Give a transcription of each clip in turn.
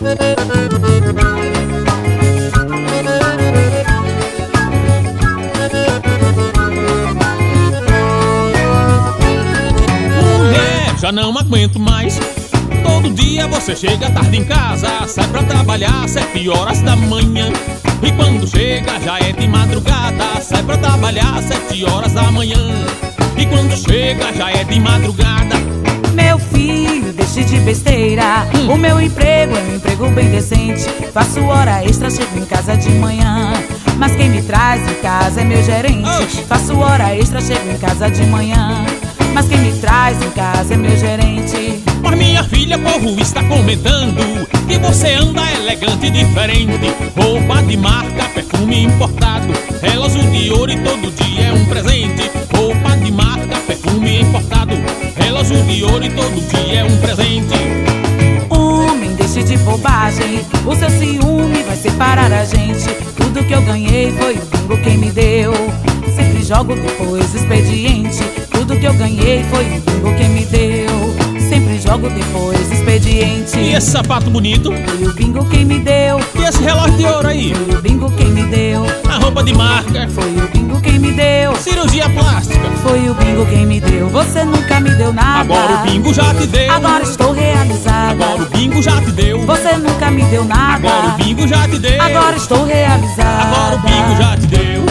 Mulher, já não aguento mais. Todo dia você chega tarde em casa, sai pra trabalhar 7 horas da manhã. E quando chega já é de madrugada, sai pra trabalhar 7 horas da manhã. E quando chega já é de madrugada. Meu filho, deixe de besteira. O meu emprego é um emprego bem decente. Faço hora extra, chego em casa de manhã. Mas quem me traz em casa é meu gerente. Faço hora extra, chego em casa de manhã. Mas quem me traz em casa é meu gerente. Mas minha filha, povo está comentando que você anda elegante e diferente. Roupa de marca, perfume importado, relógio de ouro e todo dia é um presente. Roupa de marca, perfume importado, relógio de ouro e todo dia é um presente. Homem, deixe de bobagem, o seu ciúme vai separar a gente. Tudo que eu ganhei foi o bingo quem me deu. Sempre jogo depois o expediente. Tudo que eu ganhei foi o bingo quem me deu. Sempre jogo depois expediente. E esse sapato bonito? Foi o bingo quem me deu. E esse relógio de ouro aí? Foi o bingo quem me deu. A roupa de marca? Foi o bingo quem me deu. Cirurgia plástica? Foi o bingo quem me deu. Você nunca me deu nada. Agora o bingo já te deu. Agora estou realizada. Agora o bingo já te deu. Você nunca me deu nada. Agora o bingo já te deu. Agora estou realizada. Agora o bingo já te deu.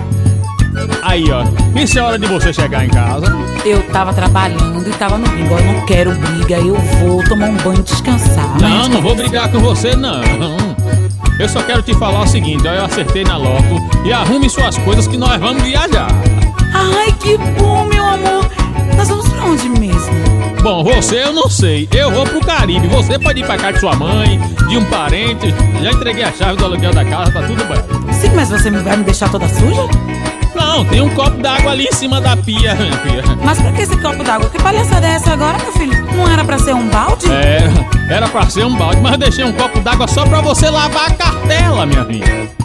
Aí, ó, isso é hora de você chegar em casa. Eu tava trabalhando e tava no bingo. Eu não quero briga, eu vou tomar um banho e descansar. Não vou brigar com você, não. Eu só quero te falar o seguinte, ó, eu acertei na loto. E arrume suas coisas que nós vamos viajar. Ai, que bom, meu amor. Nós vamos pra onde mesmo? Bom, você eu não sei. Eu vou pro Caribe. Você pode ir pra casa de sua mãe, de um parente. Já entreguei a chave do aluguel da casa, tá tudo bem. Sim, mas você vai me deixar toda suja? Não, tem um copo d'água ali em cima da pia, minha filha. Mas pra que esse copo d'água? Que palhaçada é essa agora, meu filho? Não era pra ser um balde? Era pra ser um balde, mas eu deixei um copo d'água só pra você lavar a cartela, minha filha.